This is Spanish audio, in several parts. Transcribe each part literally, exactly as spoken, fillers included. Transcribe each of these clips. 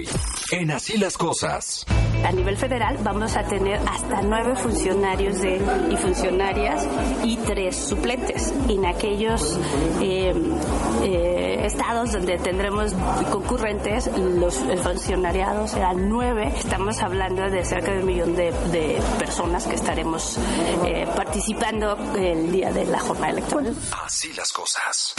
Hoy, en Así las Cosas. A nivel federal vamos a tener hasta nueve funcionarios de, y funcionarias y tres suplentes. En aquellos eh, eh, estados donde tendremos concurrentes, los, el funcionariado serán nueve. Estamos hablando de cerca de un millón de, de personas que estaremos eh, participando el día de la jornada electoral. Así las cosas.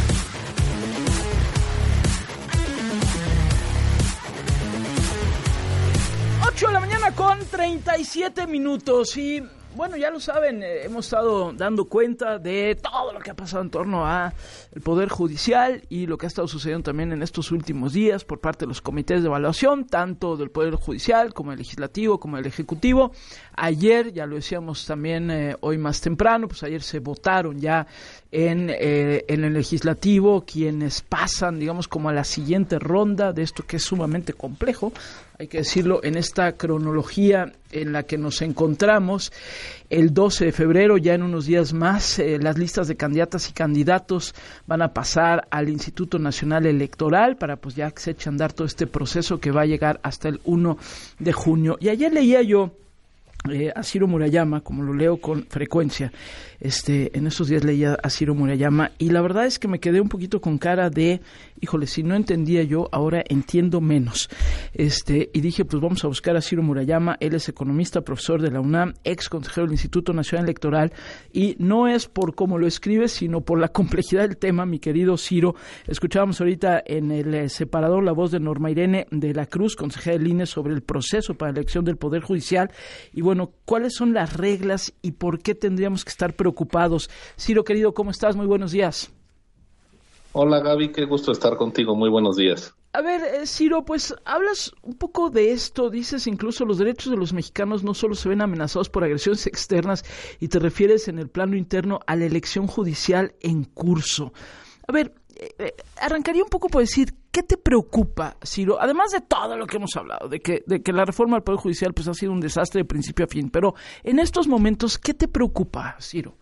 ocho de la mañana con treinta y siete minutos y bueno, ya lo saben, eh, hemos estado dando cuenta de todo lo que ha pasado en torno a el Poder Judicial y lo que ha estado sucediendo también en estos últimos días por parte de los comités de evaluación, tanto del Poder Judicial como del Legislativo como del Ejecutivo. Ayer, ya lo decíamos también eh, hoy más temprano, pues ayer se votaron ya en, eh, en el Legislativo quienes pasan, digamos, como a la siguiente ronda de esto que es sumamente complejo, hay que decirlo, en esta cronología en la que nos encontramos. El doce de febrero, ya en unos días más, eh, las listas de candidatas y candidatos van a pasar al Instituto Nacional Electoral para pues ya que se eche a andar todo este proceso que va a llegar hasta el primero de junio. Y ayer leía yo Eh, a Ciro Murayama, como lo leo con frecuencia, este, en estos días leía a Ciro Murayama y la verdad es que me quedé un poquito con cara de, híjole, si no entendía yo, ahora entiendo menos, este, y dije, pues vamos a buscar a Ciro Murayama. Él es economista, profesor de la UNAM, ex consejero del Instituto Nacional Electoral, y no es por cómo lo escribe, sino por la complejidad del tema, mi querido Ciro. Escuchábamos ahorita en el eh, separador la voz de Norma Irene de la Cruz, consejera del I N E, sobre el proceso para la elección del Poder Judicial, y bueno, Bueno, ¿cuáles son las reglas y por qué tendríamos que estar preocupados? Ciro, querido, ¿cómo estás? Muy buenos días. Hola, Gaby, qué gusto estar contigo. Muy buenos días. A ver, eh, Ciro, pues hablas un poco de esto, dices incluso los derechos de los mexicanos no solo se ven amenazados por agresiones externas y te refieres en el plano interno a la elección judicial en curso. A ver, eh, arrancaría un poco por decir, ¿qué te preocupa, Ciro? Además de todo lo que hemos hablado, de que, de que la reforma del Poder Judicial pues ha sido un desastre de principio a fin, pero en estos momentos, ¿qué te preocupa, Ciro?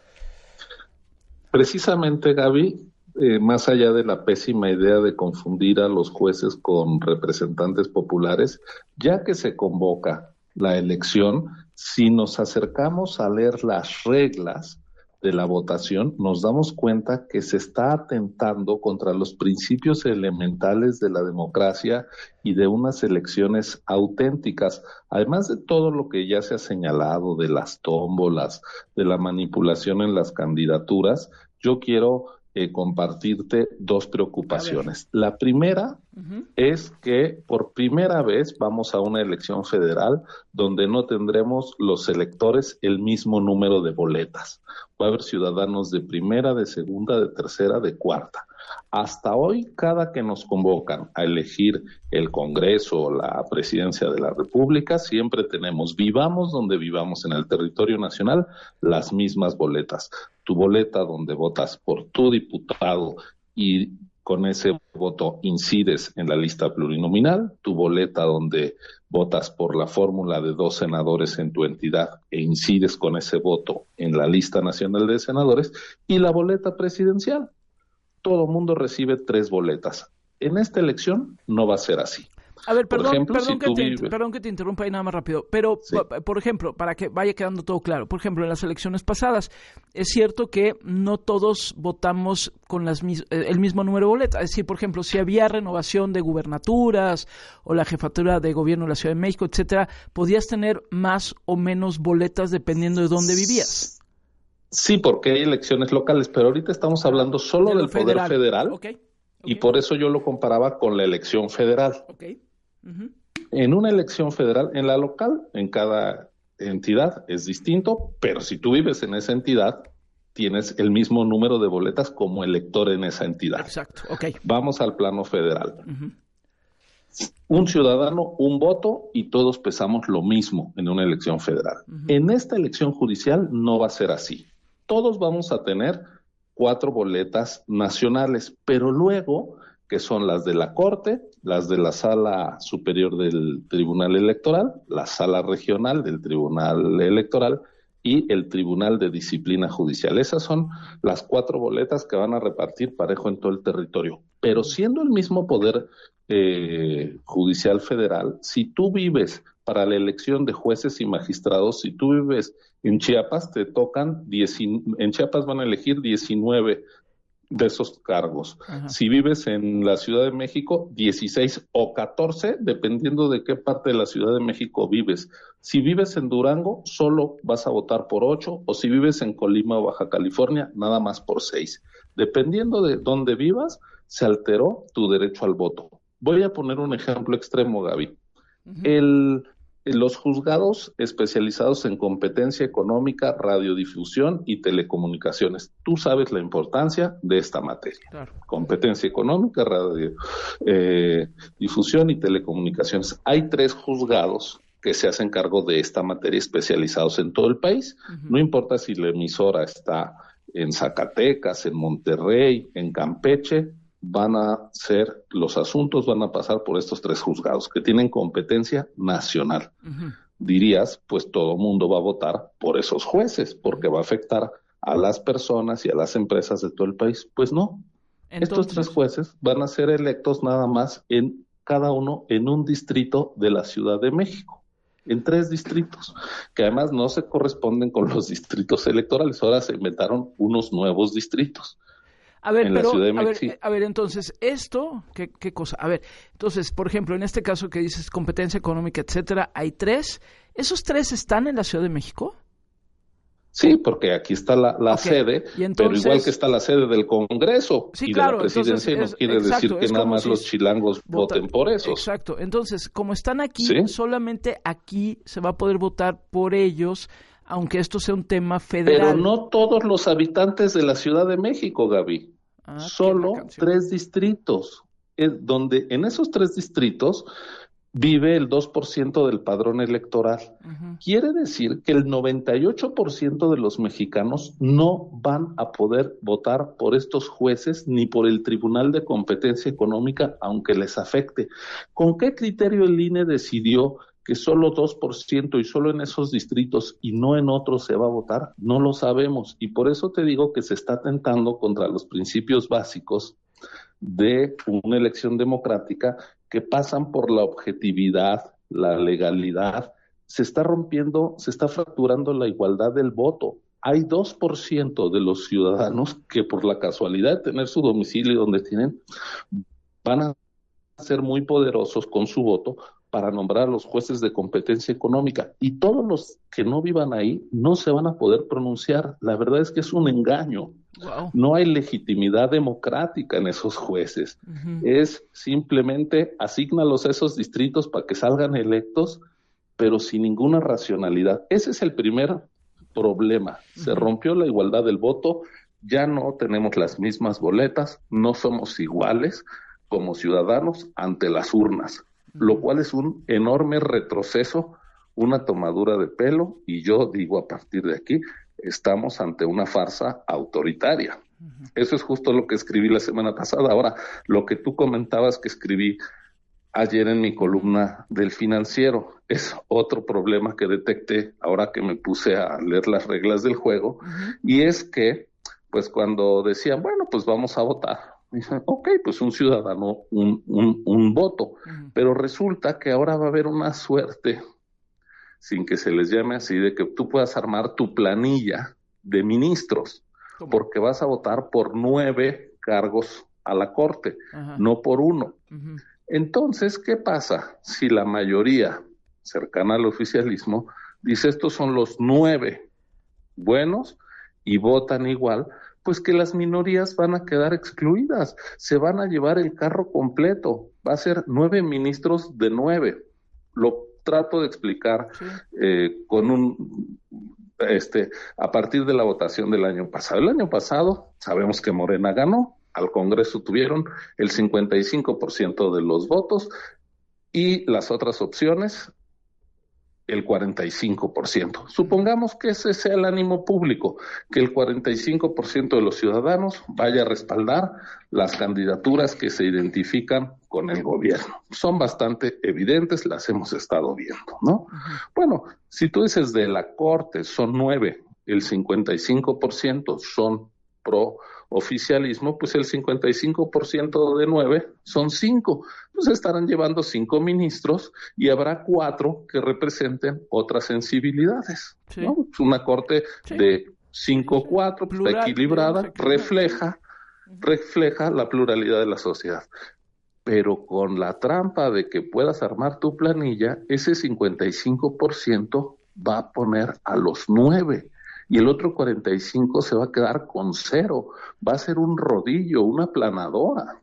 Precisamente, Gaby, eh, más allá de la pésima idea de confundir a los jueces con representantes populares, ya que se convoca la elección, si nos acercamos a leer las reglas de la votación, nos damos cuenta que se está atentando contra los principios elementales de la democracia y de unas elecciones auténticas, además de todo lo que ya se ha señalado de las tómbolas, de la manipulación en las candidaturas. Yo quiero eh, compartirte dos preocupaciones. La primera uh-huh. es que por primera vez vamos a una elección federal donde no tendremos los electores el mismo número de boletas. Va a haber ciudadanos de primera, de segunda, de tercera, de cuarta. Hasta hoy, cada que nos convocan a elegir el Congreso o la Presidencia de la República, siempre tenemos, vivamos donde vivamos en el territorio nacional, las mismas boletas. Tu boleta donde votas por tu diputado y con ese voto incides en la lista plurinominal, tu boleta donde votas por la fórmula de dos senadores en tu entidad e incides con ese voto en la lista nacional de senadores, y la boleta presidencial. Todo mundo recibe tres boletas. En esta elección no va a ser así. A ver, perdón, por ejemplo, perdón, si que tú te, vives... perdón que te interrumpa ahí nada más rápido, pero, sí. por ejemplo, para que vaya quedando todo claro, por ejemplo, en las elecciones pasadas, es cierto que no todos votamos con las mis, el mismo número de boletas, es decir, por ejemplo, si había renovación de gubernaturas o la jefatura de gobierno de la Ciudad de México, etcétera, podías tener más o menos boletas dependiendo de dónde vivías. Sí, porque hay elecciones locales, pero ahorita estamos hablando solo de del federal. Poder Federal, okay. Okay. y por eso yo lo comparaba con la elección federal. Okay. Uh-huh. En una elección federal, en la local, en cada entidad es distinto, pero si tú vives en esa entidad, tienes el mismo número de boletas como elector en esa entidad. Exacto, okay. Vamos al plano federal. Uh-huh. Un ciudadano, un voto, y todos pesamos lo mismo en una elección federal. Uh-huh. En esta elección judicial no va a ser así. Todos vamos a tener cuatro boletas nacionales, pero luego, que son las de la Corte, las de la Sala Superior del Tribunal Electoral, la Sala Regional del Tribunal Electoral y el Tribunal de Disciplina Judicial. Esas son las cuatro boletas que van a repartir parejo en todo el territorio. Pero siendo el mismo Poder eh, Judicial Federal, si tú vives para la elección de jueces y magistrados, si tú vives en Chiapas, te tocan, diez, en Chiapas van a elegir diecinueve de esos cargos. Ajá. Si vives en la Ciudad de México, dieciséis o catorce, dependiendo de qué parte de la Ciudad de México vives. Si vives en Durango, solo vas a votar por ocho, o si vives en Colima o Baja California, nada más por seis. Dependiendo de dónde vivas, se alteró tu derecho al voto. Voy a poner un ejemplo extremo, Gaby. Uh-huh. El... Los juzgados especializados en competencia económica, radiodifusión y telecomunicaciones. Tú sabes la importancia de esta materia. Claro. Competencia económica, radiodifusión eh, y telecomunicaciones. Hay tres juzgados que se hacen cargo de esta materia especializados en todo el país. Uh-huh. No importa si la emisora está en Zacatecas, en Monterrey, en Campeche, van a ser, los asuntos van a pasar por estos tres juzgados que tienen competencia nacional. Uh-huh. Dirías, pues todo mundo va a votar por esos jueces, porque va a afectar a las personas y a las empresas de todo el país. Pues no. Entonces, estos tres jueces van a ser electos nada más en cada uno en un distrito de la Ciudad de México, en tres distritos, que además no se corresponden con los distritos electorales. Ahora se inventaron unos nuevos distritos. A ver, pero, a ver, a ver, entonces, esto, ¿qué, ¿qué cosa? A ver, entonces, por ejemplo, en este caso que dices competencia económica, etcétera, hay tres. ¿Esos tres están en la Ciudad de México? Sí, porque aquí está la, la okay. sede, entonces, pero igual que está la sede del Congreso sí, y claro, de la Presidencia, entonces, no quiere es, exacto, decir que nada más si los chilangos vota, voten por esos. Exacto, entonces, como están aquí, ¿sí? Solamente aquí se va a poder votar por ellos, aunque esto sea un tema federal. Pero no todos los habitantes de la Ciudad de México, Gaby. Ah, solo tres distritos, eh, donde en esos tres distritos vive el dos por ciento del padrón electoral. Uh-huh. Quiere decir que el noventa y ocho por ciento de los mexicanos no van a poder votar por estos jueces ni por el Tribunal de Competencia Económica, aunque les afecte. ¿Con qué criterio el I N E decidió que solo dos por ciento y solo en esos distritos y no en otros se va a votar? No lo sabemos, y por eso te digo que se está atentando contra los principios básicos de una elección democrática que pasan por la objetividad, la legalidad. Se está rompiendo, se está fracturando la igualdad del voto. Hay dos por ciento de los ciudadanos que por la casualidad de tener su domicilio donde tienen, van a ser muy poderosos con su voto para nombrar a los jueces de competencia económica, y todos los que no vivan ahí no se van a poder pronunciar. La verdad es que es un engaño. Wow. No hay legitimidad democrática en esos jueces. Uh-huh. Es simplemente asígnalos a esos distritos para que salgan electos, pero sin ninguna racionalidad. Ese es el primer problema. Uh-huh. Se rompió la igualdad del voto, ya no tenemos las mismas boletas, no somos iguales como ciudadanos ante las urnas, lo cual es un enorme retroceso, una tomadura de pelo, y yo digo, a partir de aquí, estamos ante una farsa autoritaria. Uh-huh. Eso es justo lo que escribí la semana pasada. Ahora, lo que tú comentabas que escribí ayer en mi columna del Financiero, es otro problema que detecté ahora que me puse a leer las reglas del juego, uh-huh. y es que, pues cuando decían, bueno, pues vamos a votar, dicen, ok, pues un ciudadano, un, un, un voto, uh-huh. pero resulta que ahora va a haber una suerte, sin que se les llame así, de que tú puedas armar tu planilla de ministros, ¿cómo? Porque vas a votar por nueve cargos a la Corte, uh-huh. no por uno. Uh-huh. Entonces, ¿qué pasa si la mayoría cercana al oficialismo dice estos son los nueve buenos y votan igual? Pues que las minorías van a quedar excluidas, se van a llevar el carro completo, va a ser nueve ministros de nueve. Lo trato de explicar sí. eh, con un, este, a partir de la votación del año pasado. El año pasado sabemos que Morena ganó, al Congreso tuvieron el cincuenta y cinco por ciento de los votos y las otras opciones el cuarenta y cinco por ciento. Supongamos que ese sea el ánimo público, que el cuarenta y cinco por ciento de los ciudadanos vaya a respaldar las candidaturas que se identifican con el gobierno. Son bastante evidentes, las hemos estado viendo, ¿no? Uh-huh. Bueno, si tú dices de la Corte son nueve, el cincuenta y cinco por ciento son pro oficialismo, pues el cincuenta y cinco por ciento de nueve son cinco. Pues estarán llevando cinco ministros y habrá cuatro que representen otras sensibilidades, sí. ¿no? Una corte sí. de cinco cuatro, pues, está equilibrada, refleja, refleja la pluralidad de la sociedad. Pero con la trampa de que puedas armar tu planilla, ese cincuenta y cinco por ciento va a poner a los nueve. Y el otro cuarenta y cinco se va a quedar con cero. Va a ser un rodillo, una planadora.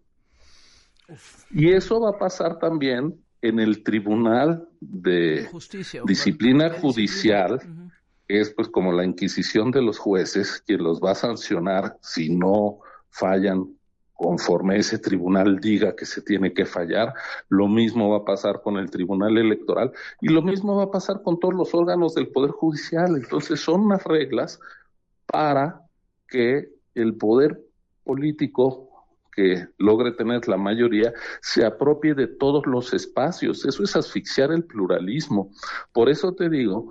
Y eso va a pasar también en el Tribunal de Justicia, Disciplina Judicial, uh-huh. es pues como la Inquisición de los jueces, quien los va a sancionar si no fallan conforme ese tribunal diga que se tiene que fallar. Lo mismo va a pasar con el Tribunal Electoral y lo mismo va a pasar con todos los órganos del Poder Judicial. Entonces son unas reglas para que el poder político que logre tener la mayoría se apropie de todos los espacios. Eso es asfixiar el pluralismo. Por eso te digo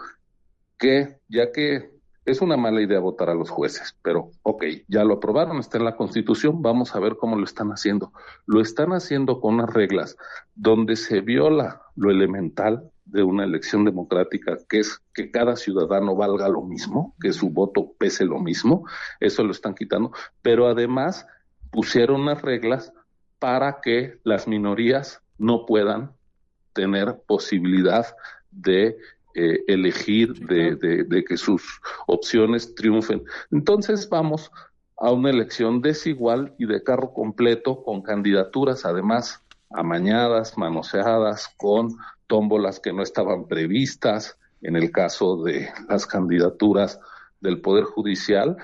que ya que es una mala idea votar a los jueces, pero ok, ya lo aprobaron, está en la Constitución, vamos a ver cómo lo están haciendo. Lo están haciendo con unas reglas donde se viola lo elemental de una elección democrática, que es que cada ciudadano valga lo mismo, que su voto pese lo mismo, eso lo están quitando, pero además pusieron unas reglas para que las minorías no puedan tener posibilidad de Eh, elegir, de, de, de que sus opciones triunfen. Entonces vamos a una elección desigual y de carro completo, con candidaturas además amañadas, manoseadas, con tómbolas que no estaban previstas. En el caso de las candidaturas del Poder Judicial,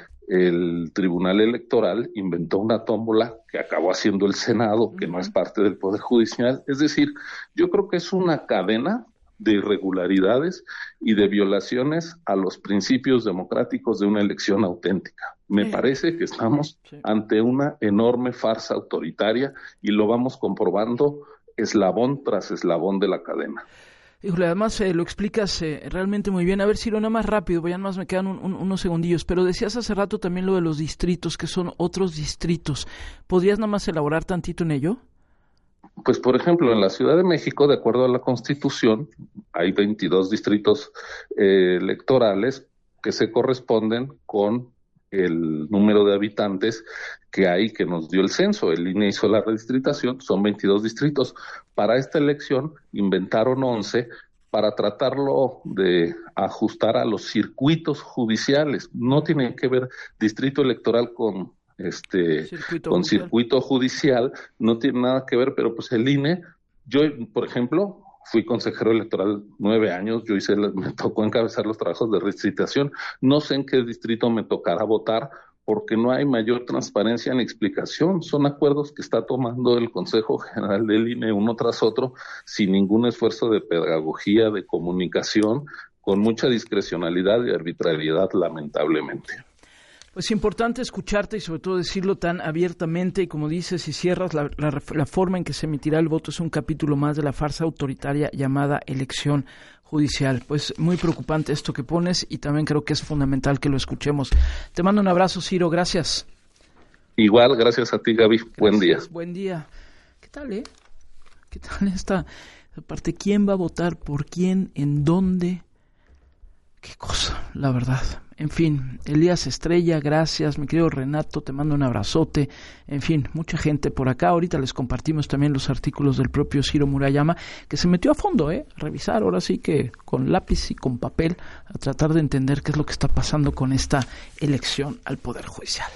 el Tribunal Electoral inventó una tómbola que acabó haciendo el Senado, que no es parte del Poder Judicial. Es decir, yo creo que es una cadena de irregularidades y de violaciones a los principios democráticos de una elección auténtica. Me sí. parece que estamos sí. ante una enorme farsa autoritaria y lo vamos comprobando eslabón tras eslabón de la cadena. Híjole, además eh, lo explicas eh, realmente muy bien. A ver, Ciro, nada más rápido, ya nada más me quedan un, un, unos segundillos, pero decías hace rato también lo de los distritos, que son otros distritos. ¿Podrías nada más elaborar tantito en ello? Pues, por ejemplo, en la Ciudad de México, de acuerdo a la Constitución, hay veintidós distritos eh, electorales que se corresponden con el número de habitantes que hay, que nos dio el censo. El I N E hizo la redistritación, son veintidós distritos. Para esta elección inventaron once para tratarlo de ajustar a los circuitos judiciales. No tiene que ver distrito electoral con este circuito con judicial. circuito judicial, no tiene nada que ver, pero pues el I N E, yo, por ejemplo, fui consejero electoral nueve años, yo hice, me tocó encabezar los trabajos de redistritación, no sé en qué distrito me tocará votar, porque no hay mayor transparencia ni explicación. Son acuerdos que está tomando el Consejo General del I N E uno tras otro, sin ningún esfuerzo de pedagogía, de comunicación, con mucha discrecionalidad y arbitrariedad, lamentablemente. Pues importante escucharte y sobre todo decirlo tan abiertamente, y como dices, si cierras la, la, la forma en que se emitirá el voto es un capítulo más de la farsa autoritaria llamada elección judicial. Pues muy preocupante esto que pones y también creo que es fundamental que lo escuchemos. Te mando un abrazo, Ciro, gracias. Igual, gracias a ti, Gaby. Gracias, buen día. Buen día. ¿Qué tal, eh? ¿Qué tal esta parte? ¿Quién va a votar por quién? ¿En dónde? Qué cosa, la verdad. En fin, Elías Estrella, gracias, mi querido Renato, te mando un abrazote. En fin, mucha gente por acá. Ahorita les compartimos también los artículos del propio Ciro Murayama, que se metió a fondo, ¿eh? A revisar, ahora sí que con lápiz y con papel, a tratar de entender qué es lo que está pasando con esta elección al Poder Judicial.